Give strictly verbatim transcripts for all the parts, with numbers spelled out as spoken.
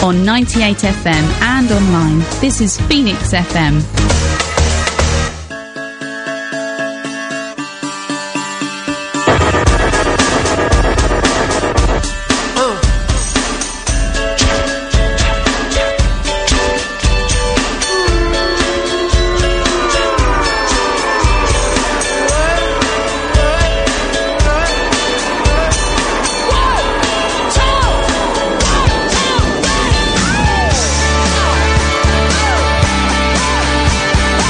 on ninety-eight F M and online. This is Phoenix F M. One, two, three.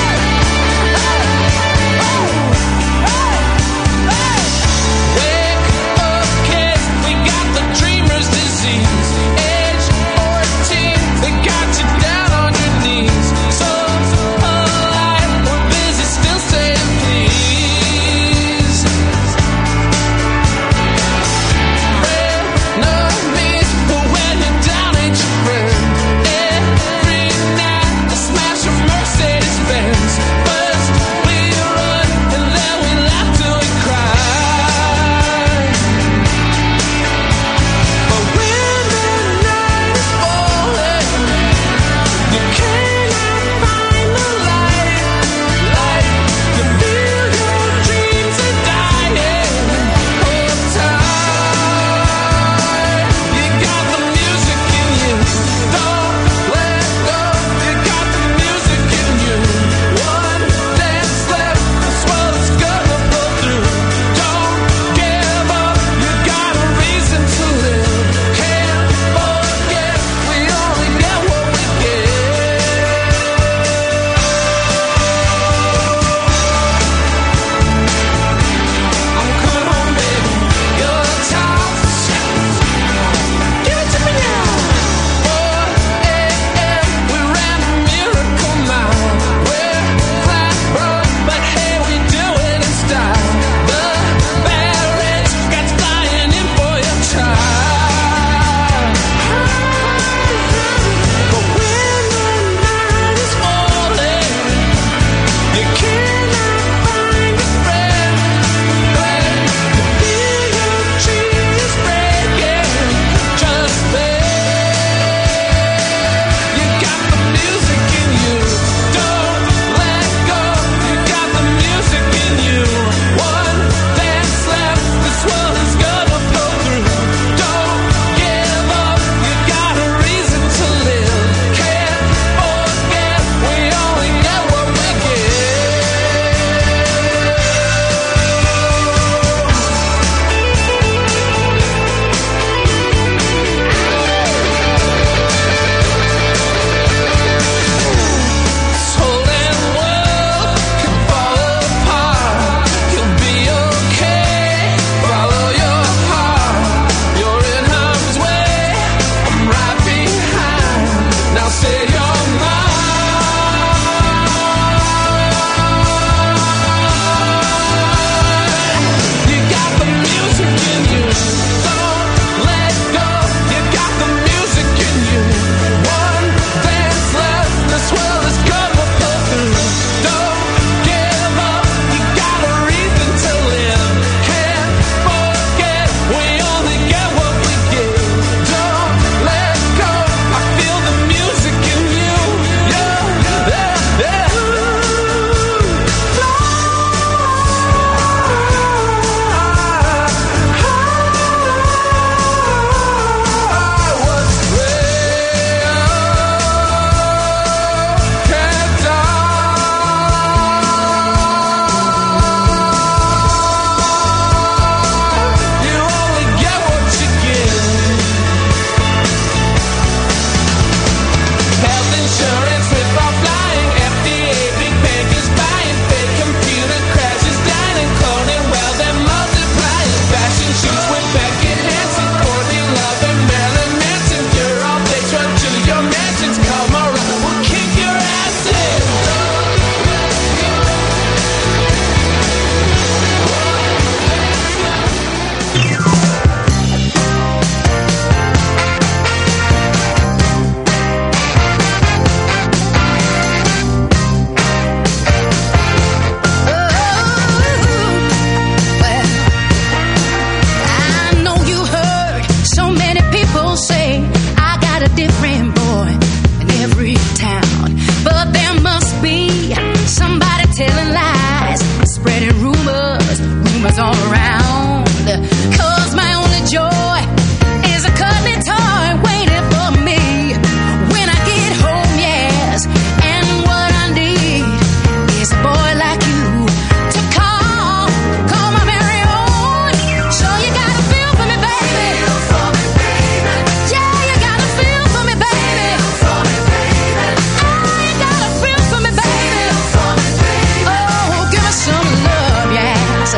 friends all around. Cause my only joy is a cuddly toy waiting for me when I get home, yes. And what I need is a boy like you to call, call my very own. So you gotta feel for me, baby. Feel for me, baby. Yeah, you gotta feel for me, baby. Feel for me, baby. Oh, you gotta feel for me, baby. Feel for me, baby. Oh, give me some love, yes.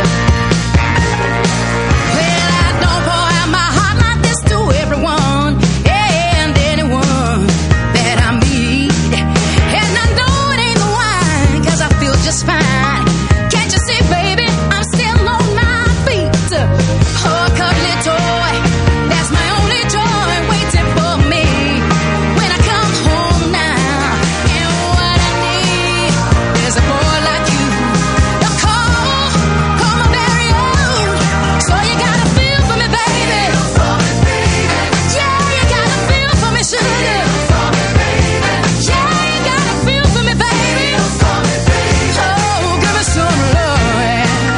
Well, I don't pour out my heart like this to everyone and anyone that I meet. And I know it ain't the wine, cause I feel just fine. Can't you see, baby, I'm still on my feet. Oh, a cuddly toy, that's my only joy waiting for me when I come home now. And what I need is a boy like you to call, call my very own. So you gotta feel for me, baby. Yeah, you gotta feel for me, sugar. Yeah, you gotta feel for me, baby. Oh, give me some love, yeah.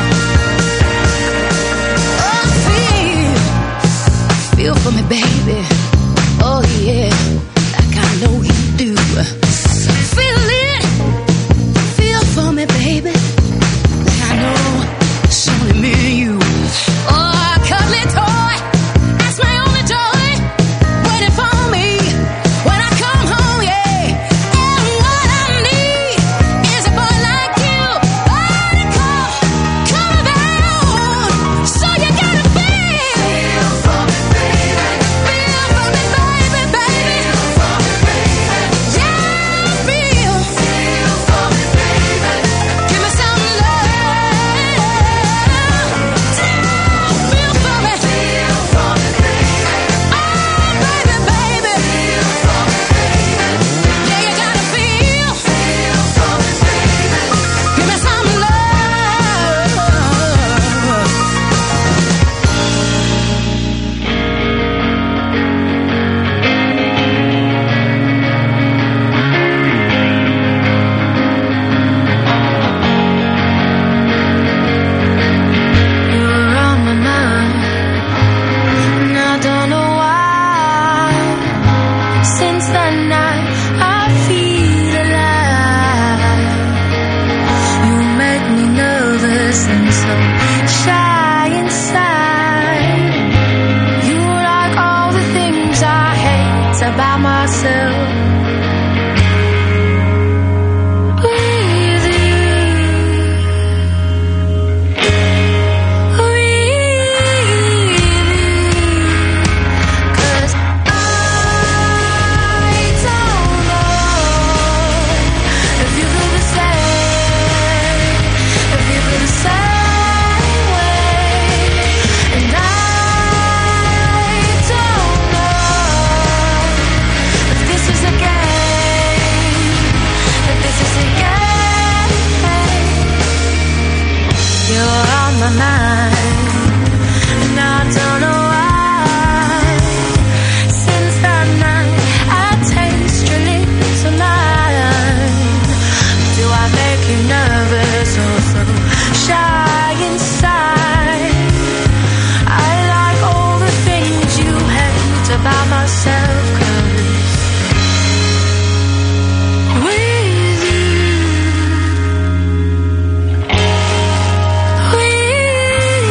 Oh, feel, feel for me, baby. Oh, yeah, like I know you do. Feel it, feel for me, baby. Like I know it's only me and you. Oh, a cuddly toy, that's my only joy, waiting for me when I come home, yeah. And what I need is a boy like you, oh, to call, call about. So you gotta feel, feel for me, baby. Feel for me, baby, baby. Feel for me, baby. Yeah, feel, feel for me, baby. Give me some love. Feel for me, feel for me, baby. Oh, baby, baby. Feel for me, baby. Yeah, you gotta feel, feel for me, baby. Give me some love. You're on my mind, and I don't know why. Since that night, I feel alive. You make me nervous and so shy inside. You like all the things I hate about myself. With you, with you. 'Cause I don't know if you feel the same, if you feel the same way. And I don't know if this is a game, if this is a game. You're on my mind, and I don't know why. Since that night, I taste your lips alive. Do I make you nervous or so shy inside? I like all the things you hate about myself. 'Cause with you, with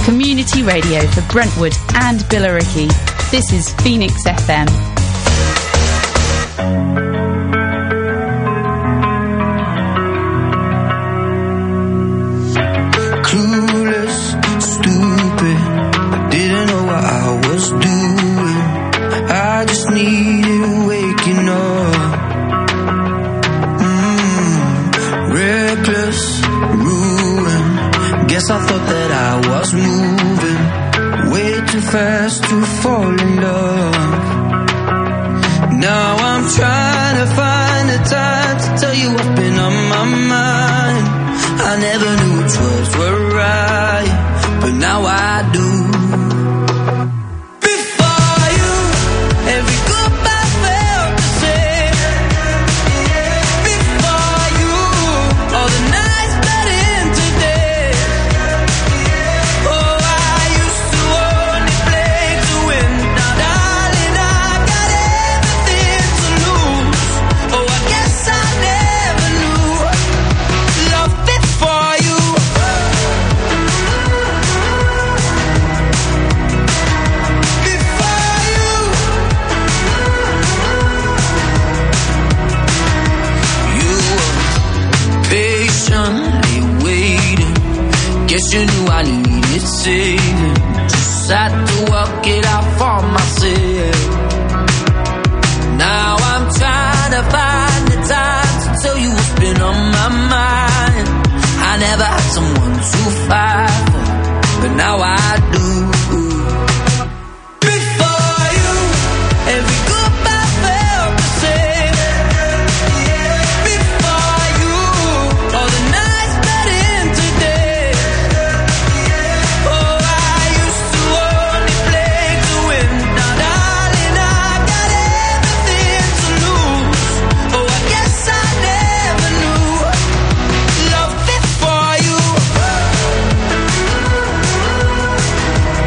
Community radio for Brentwood and Billericay. This is Phoenix F M. Clueless, stupid, I didn't know what I was doing. I just needed waking up. Mm, reckless, ruin. Guess I thought that I was moving way too fast to fall in love. Now I'm trying to find the time to tell you what's been on my mind. I never knew which words were right, but now I do. Before you, every goodbye felt the same. Before you, all the nights bled into days. Oh, I used to only play to win. Now, darling, I got everything to lose. Oh, I guess I never knew love before you. Before you, you were patiently waiting. Guess you knew I needed saving. Just had to work it out for myself. Now I'm trying to find the time to tell you what's been on my mind. I never had someone to fight for, but now I do. Before you, every goodbye felt the same. Before you, all the nights bled into days. Oh, I used to only play to win. Now, darling, I got everything to lose. Oh, I guess I never knew love before you.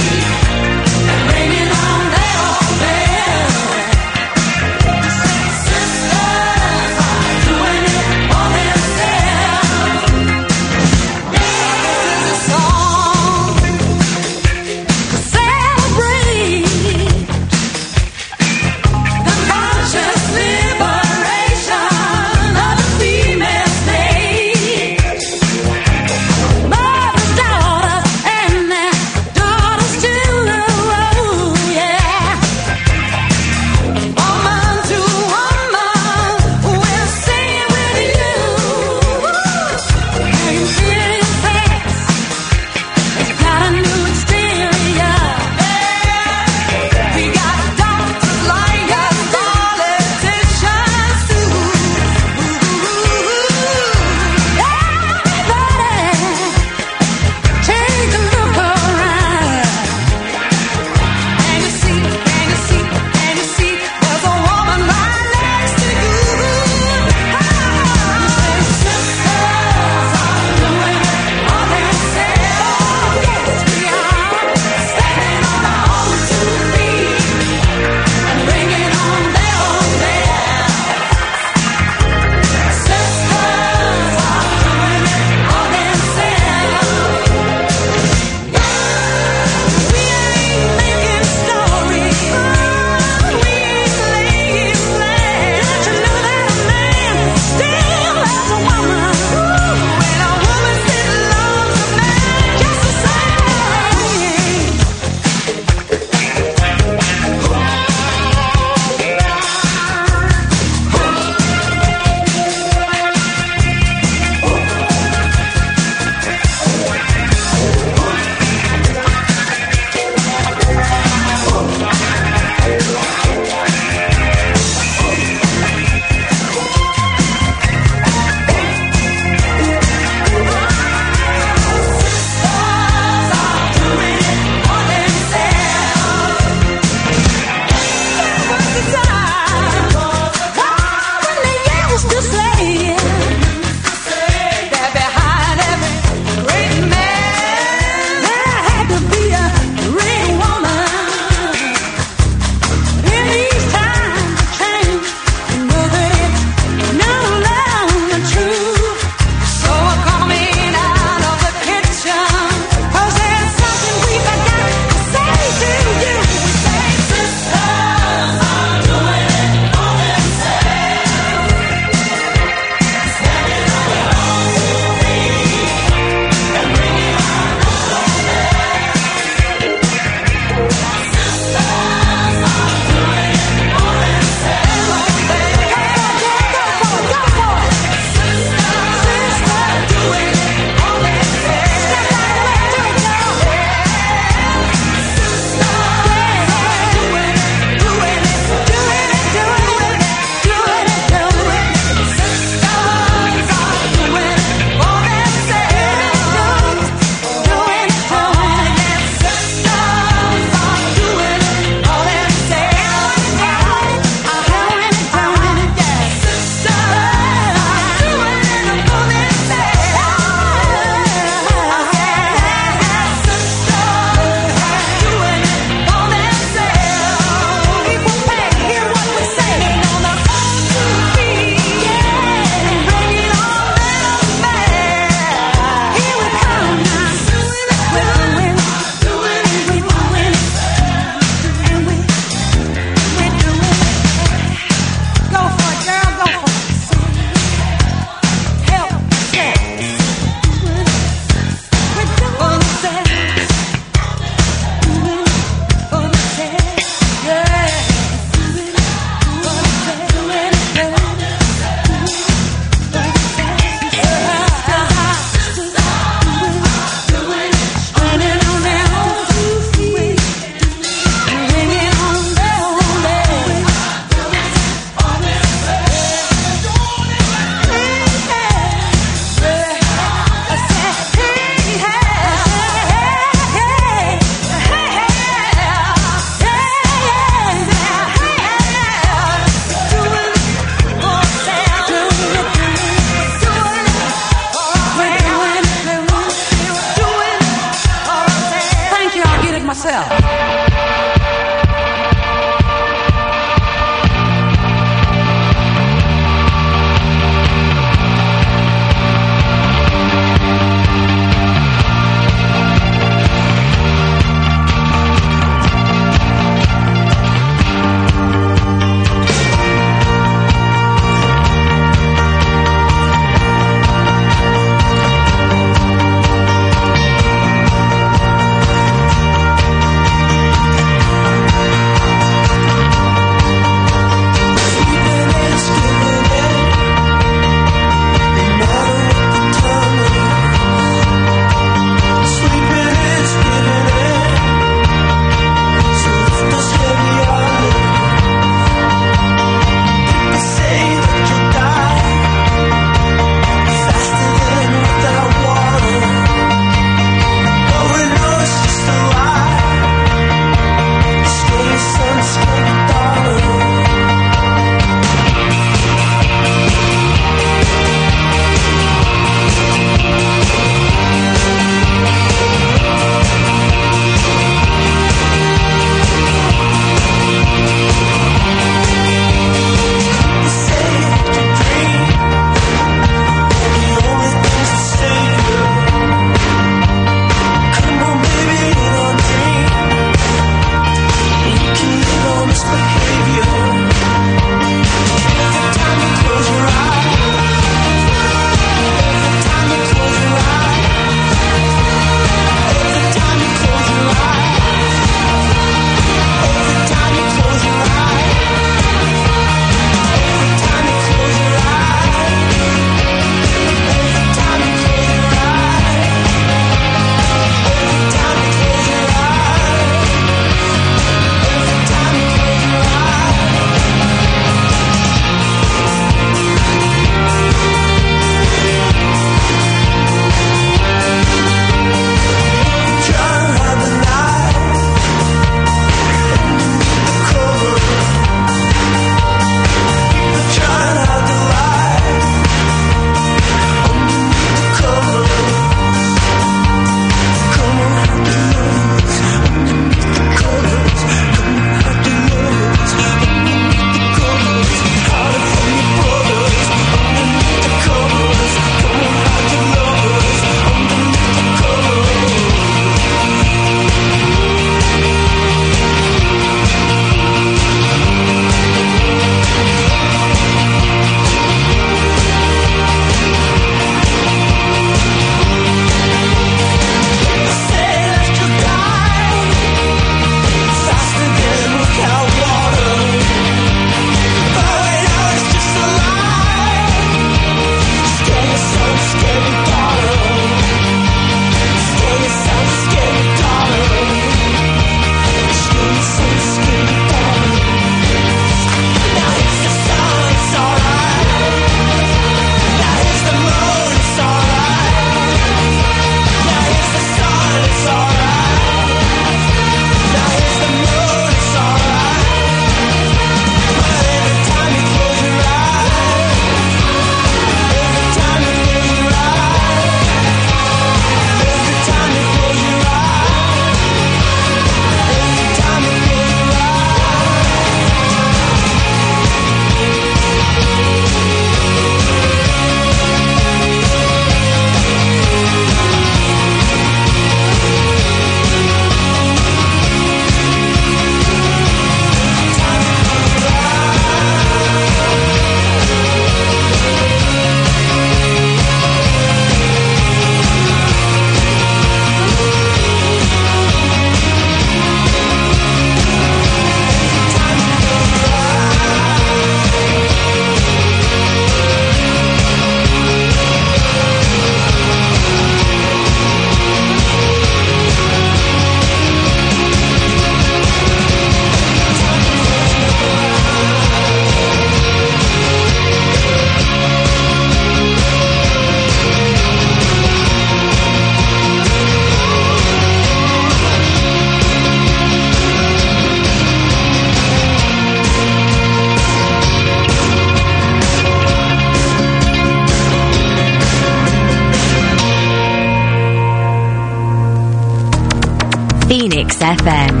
Mix F M.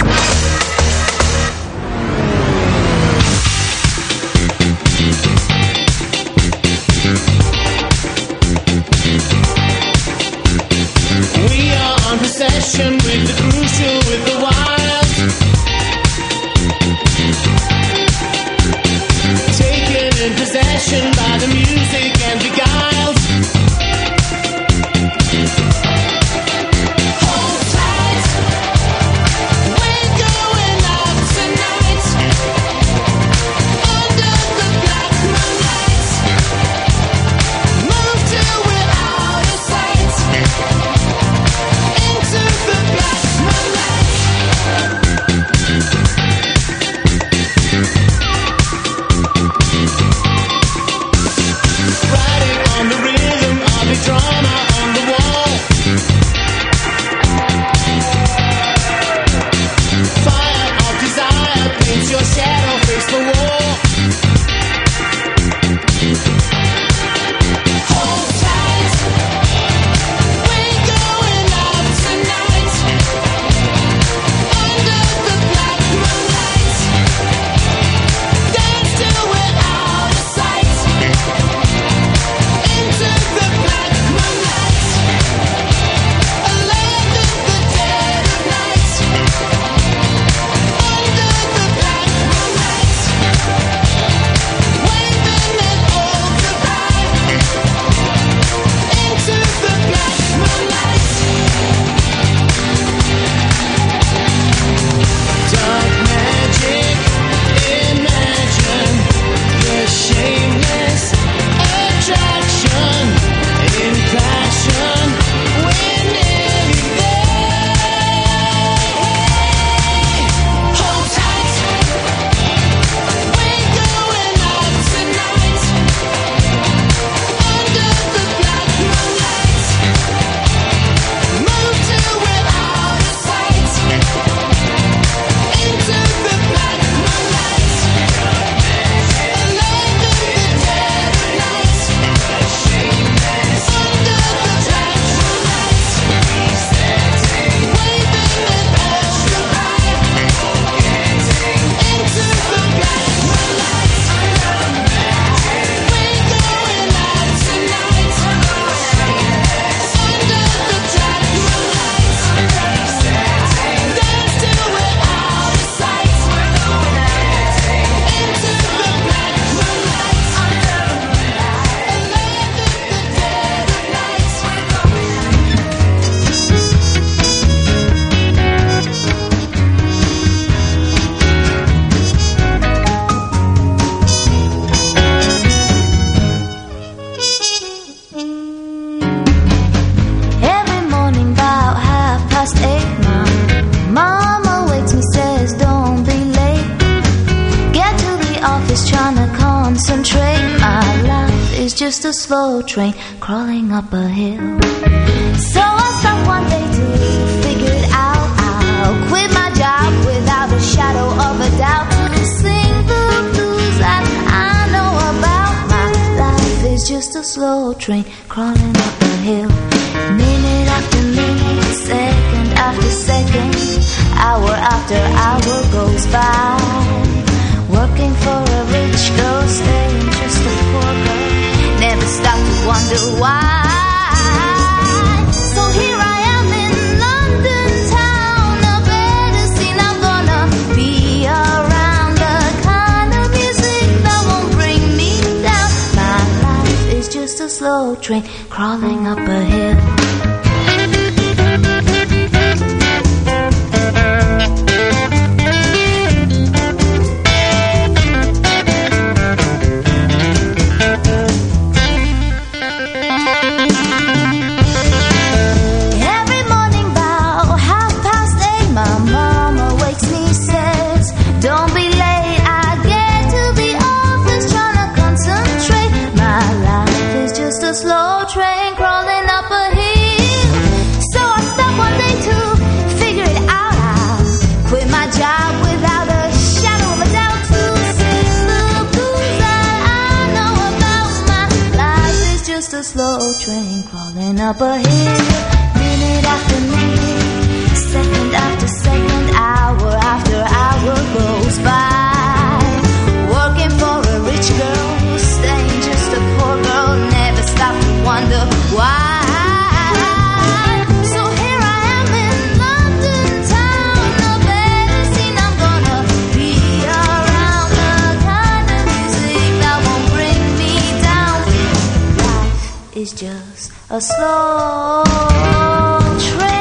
We are on possession with the crucial, with the wild. Taken in possession by the music and beguiled. Hold tight, we're going out tonight. Under the black moonlight. Move till we're out of sight. Into the black moonlight. Riding on the rhythm of the drama on the wall. Fire of desire paints your shadow, face the wall. Hold tight, we're going out tonight. Under the black moonlight. Dance till we're out of sight. Into the black moonlight. A land of the dead of night. Under the black moonlight. Waving an old goodbye. Into the black moonlight. Dark magic, imagine the shameless attraction. In passion, we're nearly there. Hold tight, we're going out tonight. Under the black moonlight. Move till we're out of sight. Into the black moonlight. A land of the dead of night. Under the black moonlight. Waving an old goodbye. Into the black moonlight. We're going out tonight. Under the black moonlight. Dance till we're out of sight. Into the black moonlight. A land of the dead of night. Every morning about half past eight, my mama wakes me, says don't be late. Get to the office trying to concentrate. My life is just a slow train crawling up a hill. So I stopped one day to figure it out. I'll quit my job without a shadow of a doubt. Sing the blues that I know about. My life is just a slow train crawling up a hill. Minute after minute, second after second, hour after hour goes by. Working for a rich girl, staying just a poor girl. Never stop to wonder why. So here I am in London town, a better scene I'm gonna be around. The kind of music that won't bring me down. My life is just a slow train crawling up a hill. Every morning about half past eight, my mama wakes me, says don't be late. I get to the office trying to concentrate. My life is just a slow train crawling up a hill. So I stopped one day to figure it out. I'll quit my job without a shadow of a doubt. To sing the blues that I know about. My life is just a slow train crawling up a hill. Minute after minute, second after second, is just a slow train.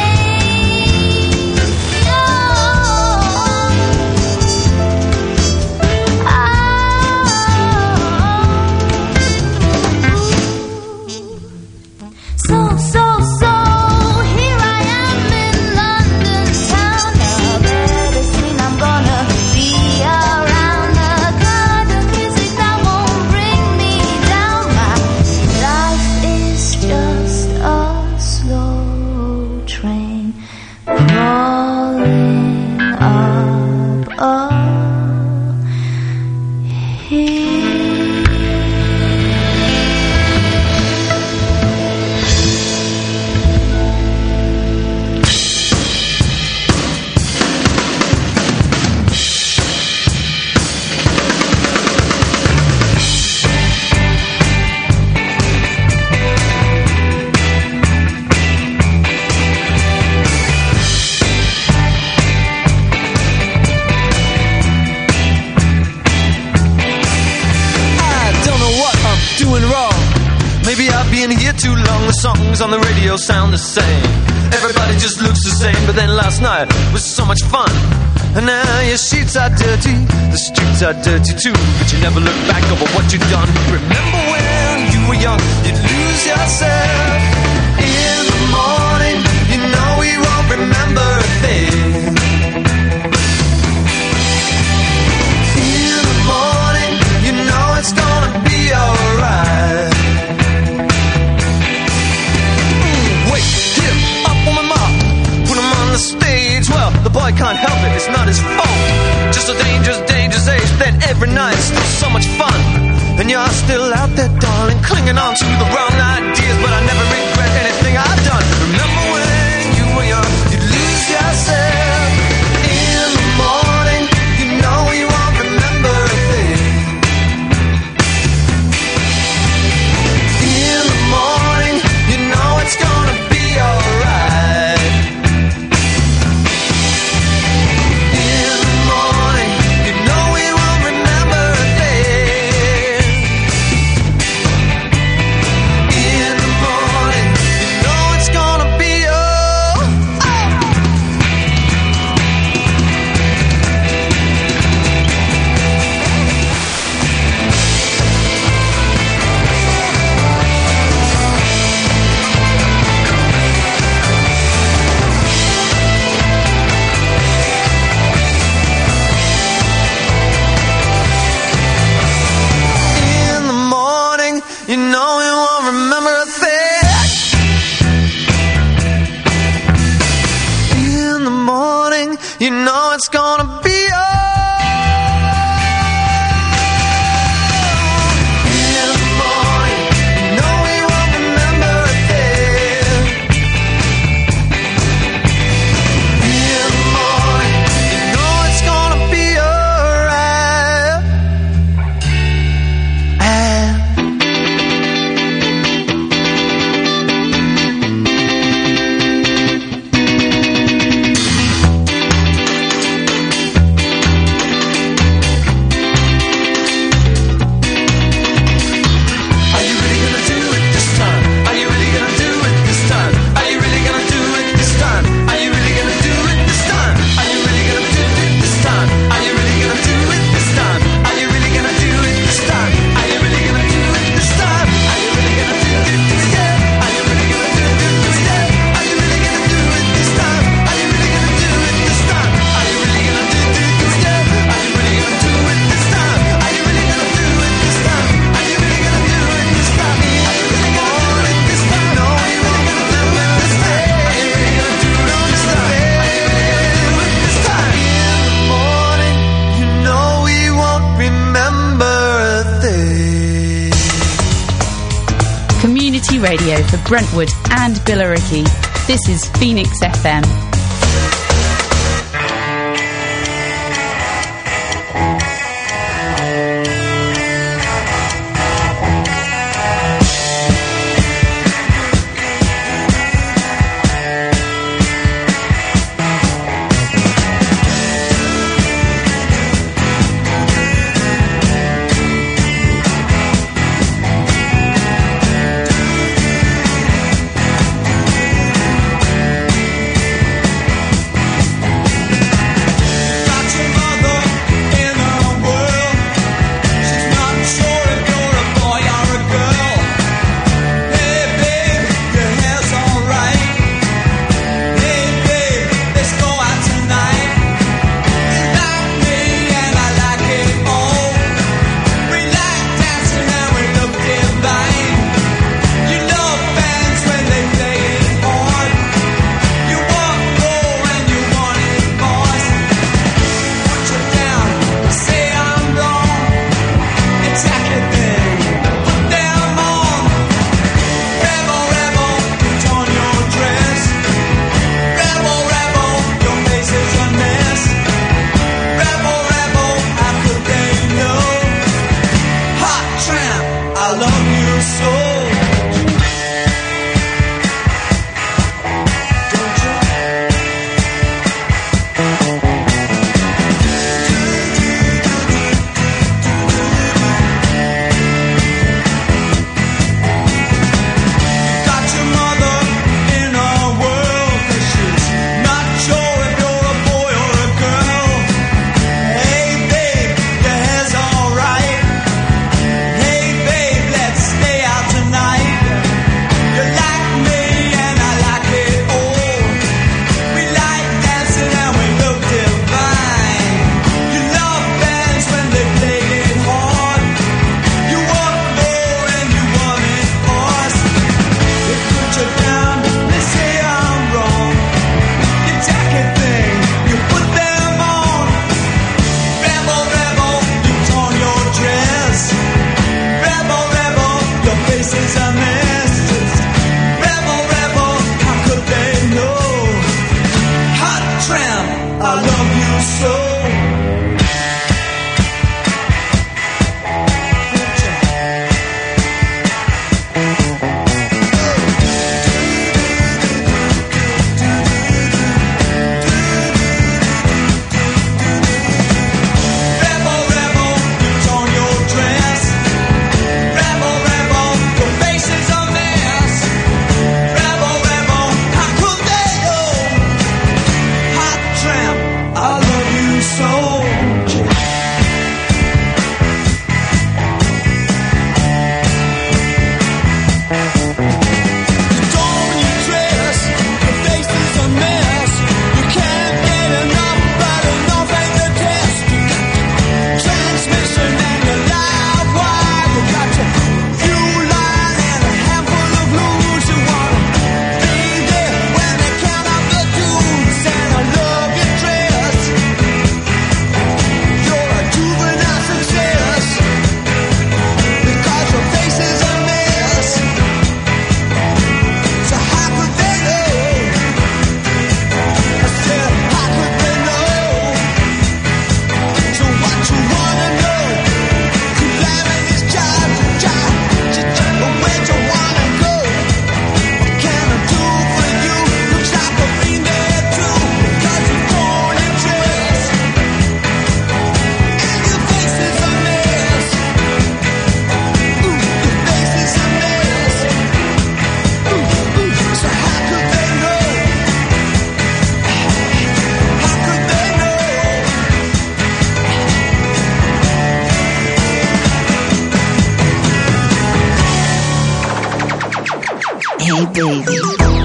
So, so, so, here I am in London town. Now very soon I'm gonna be around the kind of music that won't bring me down. My life is just a slow train rolling up a hill. Here too long, the songs on the radio sound the same. Everybody just looks the same, but then last night was so much fun. And now your sheets are dirty, the streets are dirty too, but you never look back over what you've done. Remember when you were young, you'd lose yourself. In the morning, you know we won't remember a thing. In the morning, you know it's gonna be alright. The stage, well, the boy can't help it, it's not his fault. Just a dangerous, dangerous age. Then every night, still so much fun. And you're still out there, darling, clinging on to the wrong ideas. But I never regret anything I've done. Remember when you were young, you'd lose yourself. In the morning, you know you won't remember a thing. In the morning, you know it's gonna be alright. You know it's gonna be Radio for Brentwood and Billericay. This is Phoenix F M. hey baby.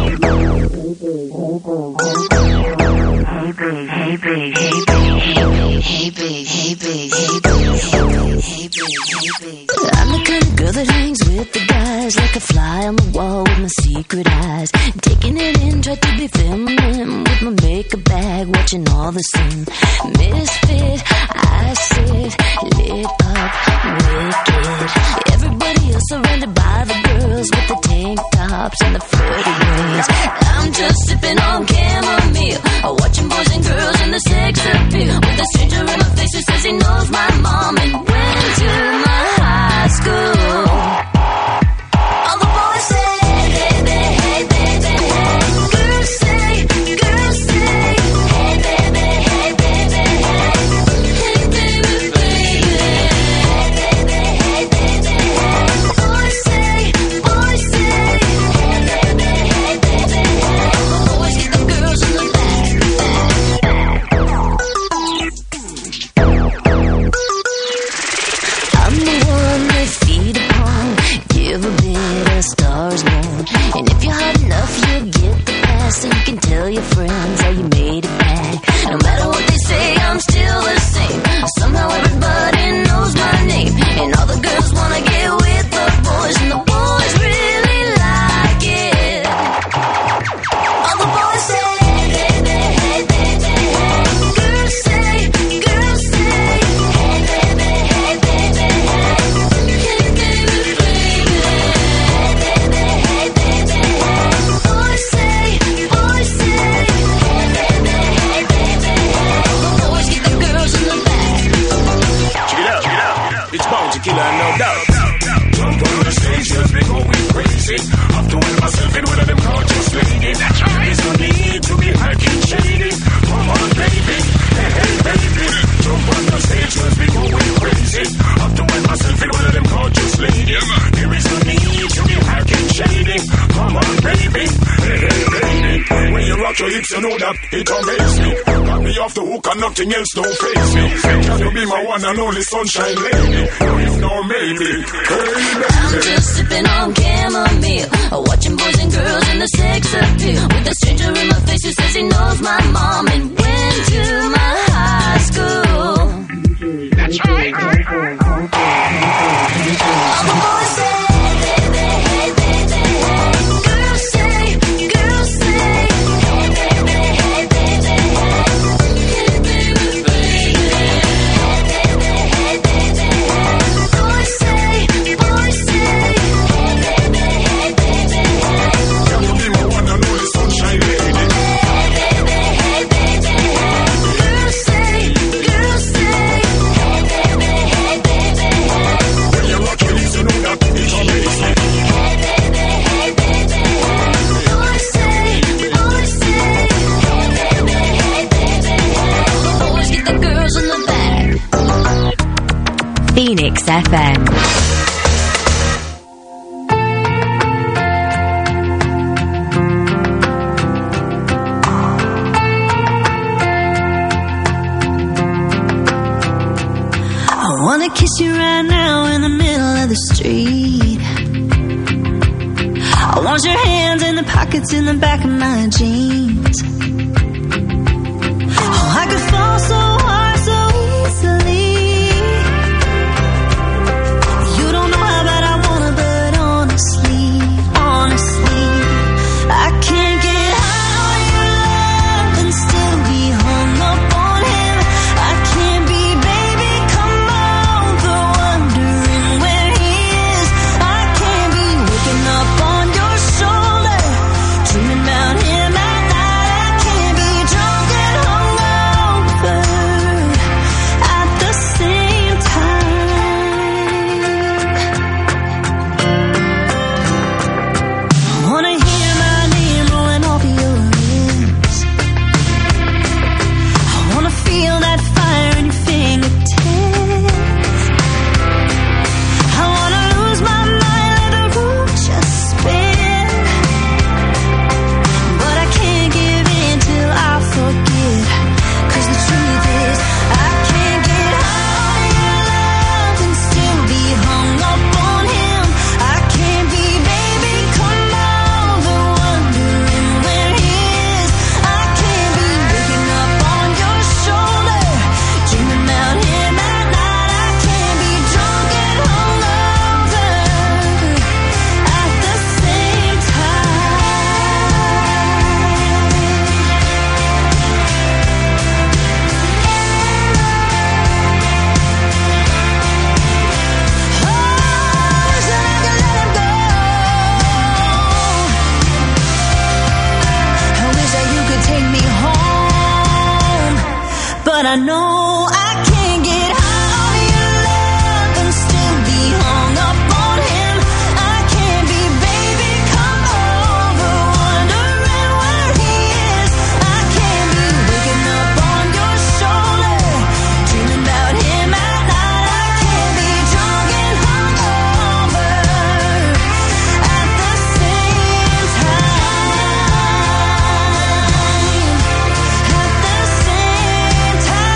Hey baby, hey baby, hey baby, hey baby, hey baby, hey baby, hey baby. I'm the kind of girl that hangs with the guys, like a fly on the wall with my secret eyes. Taking it in, try to be feminine with my makeup bag, watching all the sin. Misfit, I sit lit up, wicked. Everybody else surrounded by the girls with the tank tops and the flirty ways. I'm just sipping on chamomile, watching boys and girls in the sex appeal, with a stranger in my face who says he knows my mom and went to my high school. All the boys say, hey baby, hey baby, hey. Girls say, girls say, hey baby, hey baby, hey. Hey baby, baby, hey baby, hey baby, hey. Boys say, boys say, hey baby, hey baby, hey. Always get the girls in the back. I'm the one they feed upon, give a bit of stars born. And if you're hot enough, you'll get the pass, and you can tell your friends how you made it back. No matter what they say, I'm still the same. Somehow everybody knows my name, and all the girls wanna get with the boys, and the boys really like it. All the boys say, hey baby, hey baby, hey. Girls say, girls say, hey baby, hey baby, hey. Hey baby, baby, hey baby, hey baby, hey. Boys say, boys say, hey baby, hey baby, hey. The boys get the girls in the back. Check it out, check it out. It's Bounty Killer, no doubt. Jump on the stage, just be going crazy. Have to win myself in one of them gorgeous ladies. That's right. There's no need to be acting shady. Come on, baby. Hey, hey, baby. Jump on the stage, just be going crazy. Have to win myself in one of them gorgeous ladies. There is no need to be acting shady. Come on, baby. Hey, hey, baby. When you rock your hips, you know that it amazes me. Got me off the hook and nothing else don't face me. Can you be my one and only sunshine lady? If no, maybe. Hey, I'm just sipping on chamomile, watching boys and girls in the sex appeal, with a stranger in my face who says he knows my mom and went to my high school. That's right. All the boys say, hey baby, hey baby, hey. Girls say, girls say, hey baby, hey baby, hey. Hey baby, baby, hey baby, hey baby, hey. Boys say, boys say, hey baby, hey baby, hey. can you be my one and only sunshine lady? Hey baby, hey baby, hey. Girls say, girls say, hey baby, hey baby, hey. When you rock your hips, you know that it amazes me. Hey baby, hey baby, hey. Boys say, boys say, hey baby, hey baby, hey. The boys get the girls in the back. Phoenix F M. I wanna kiss you right now in the middle of the street. I want your hands in the pockets in the back of my jeans. Oh, I could fall so hard so easily. You don't know how bad I wanna, but honestly, honestly, I can't get high on your love and still be hung up on him. I can't be, baby, come on, for wondering where he is. I can't be waking up on your shoulder, dreaming about him at night. I I know I can't get high on your love and still be hung up on him. I can't be baby, come over, wondering where he is. I can't be waking up on your shoulder, dreaming about him at night. I can't be drunk and hungover at the same time. At the same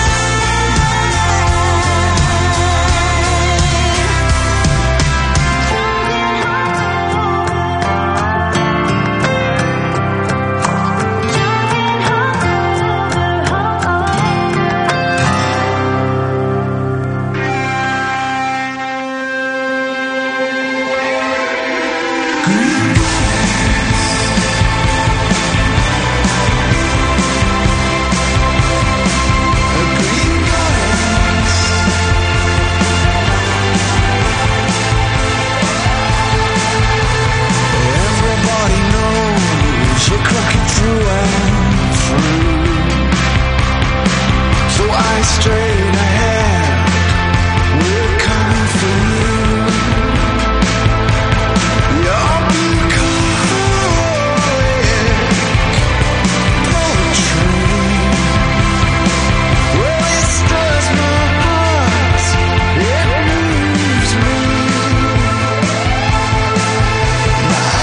Everybody knows you're crooked through and through. So I straight ahead, we're coming for you. You're becoming poetry. Well, it stirs my heart, it moves me. My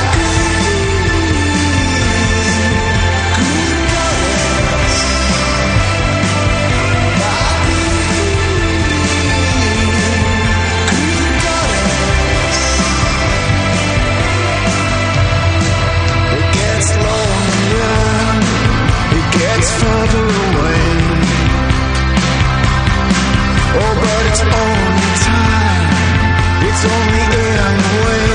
It gets lonelier, it gets further away. Oh, but it's only time, it's only in the way.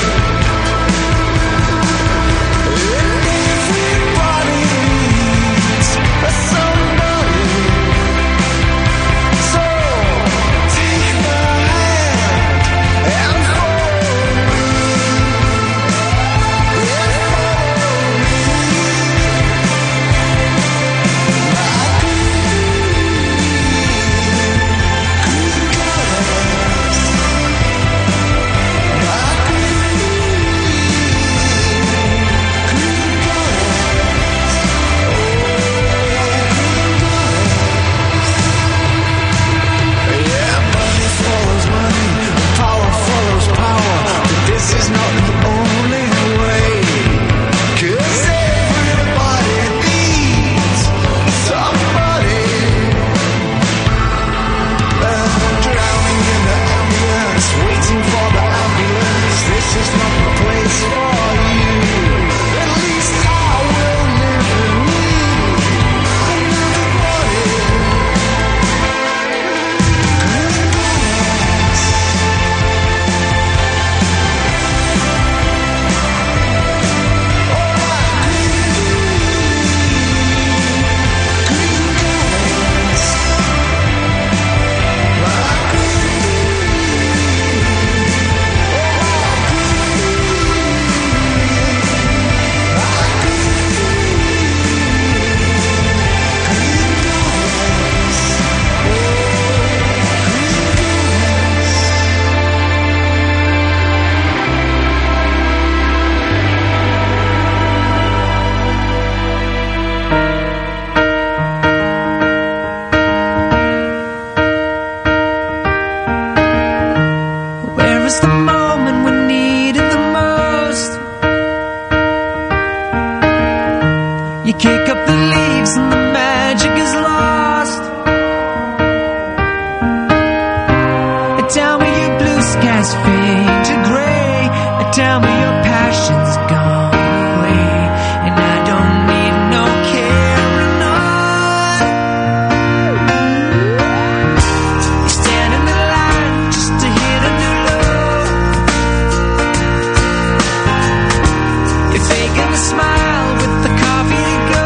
Everybody needs a somebody, so take my hand and hold me. Yeah, money follows money, power follows power, but this is not the only way. 'Cause everybody needs somebody. I'm drowning in the ambulance, waiting for the ambulance. This is not the place for you. At least I will never need another body. Where is the moment we need it the most? You kick up the leaves and the magic is lost. Tell me your blue skies fade to gray. Tell me your passion's gone away, and I don't need no carrying on. You stand in the line just to hit a new low. You're faking a smile with the coffee to go.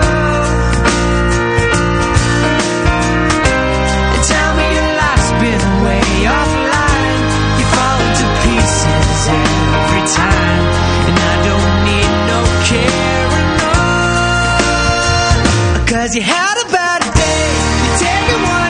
Tell me your life's been way offline. You fall into pieces every time, and I don't need no carrying on. 'Cause you had a bad day, you take it one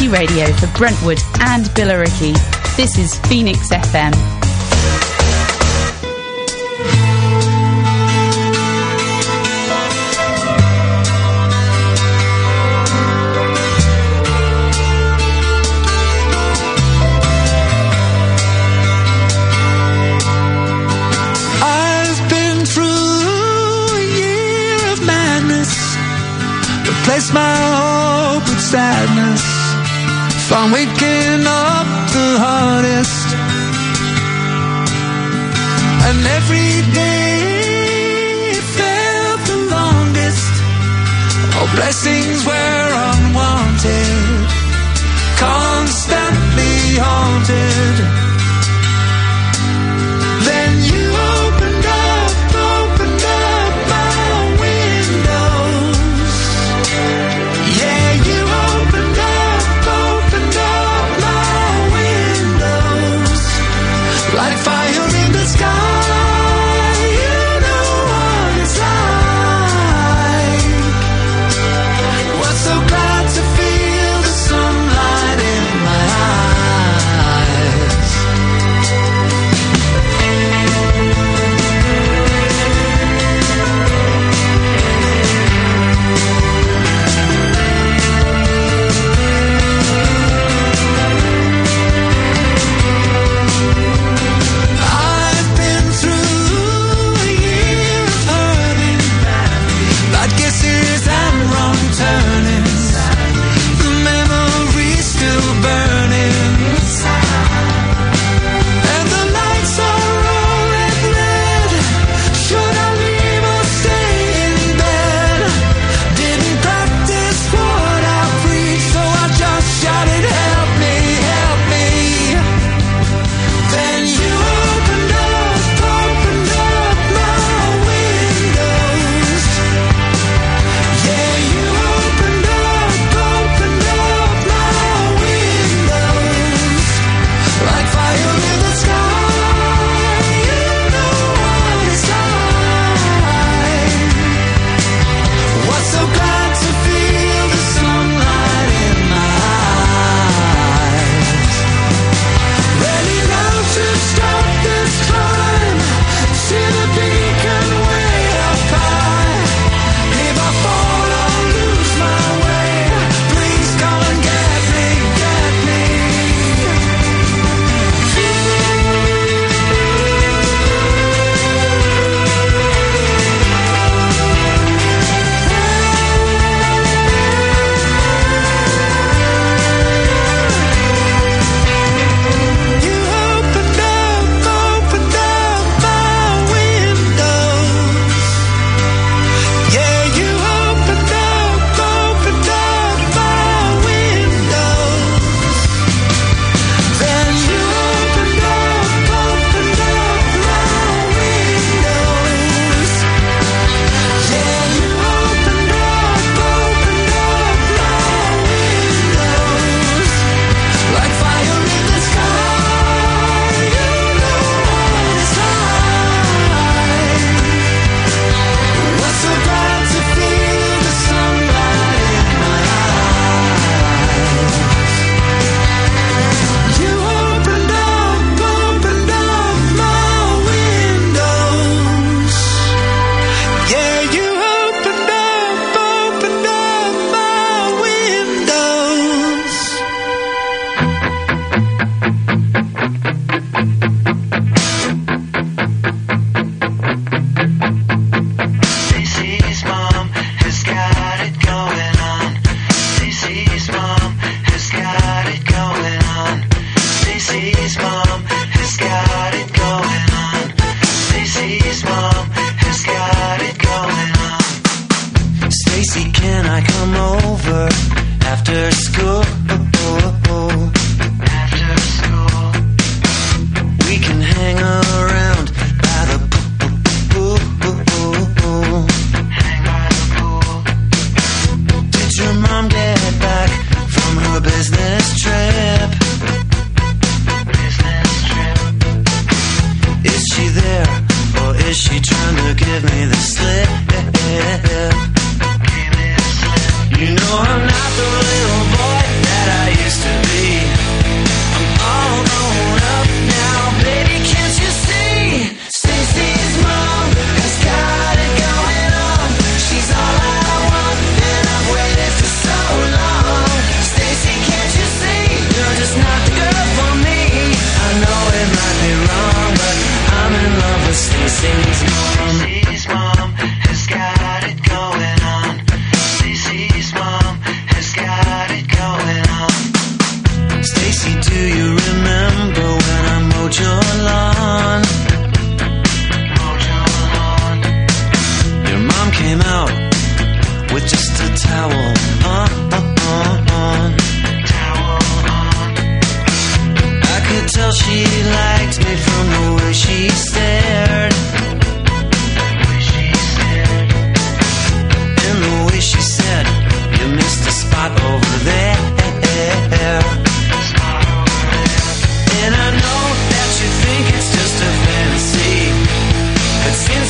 Community radio for Brentwood and Billericay. This is Phoenix F M. Replace my hope with sadness. If I'm waking up the hardest, and every day felt the longest. All blessings were unwanted, constantly haunted. Then you opened up, opened up my windows. Yeah, you opened up, opened up my windows. Like fire in the sky, you know what it's like. Was so glad to feel the sunlight in my eyes. I've been through a year of hurting, bad kisses and wrong turnings. The memories still burning, and the lights are all red red. Should I leave or stay in bed? Didn't practice what I preach, so I just shouted, help me, help me. Then you opened up, opened up my windows. Yeah, you opened up, opened up my windows. Like fire in the sky, you know what it's like. Was so glad to feel the sunlight in my eyes. Ready now to stop this climb. See the beacon way up high. If I fall or lose my way, please come and get me, get me. You opened up, opened up my windows. Yeah, you opened up, opened up my windows. Then you opened up, opened up my windows. Yeah, you opened up, opened up my windows. Like fire in the sky, you know what it's like. Was so glad to feel the sunlight in my eyes. You opened up, opened up my windows. Yeah, you opened up, opened up my windows. Stacey's mom has got it going on. Stacey's mom has got it going on. Stacey's mom has got it going on. Stacey's mom has got it going on. Stacey, can I come over after school? After school, we can hang around by the pool. Hang by the pool. Did your mom get back from her business trip? Business trip. Is she there, or is she trying to give me the slip? Give me the slip. You know I'm not the little boy that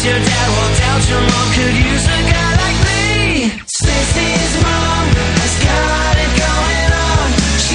your dad walked out, your mom could use a guy.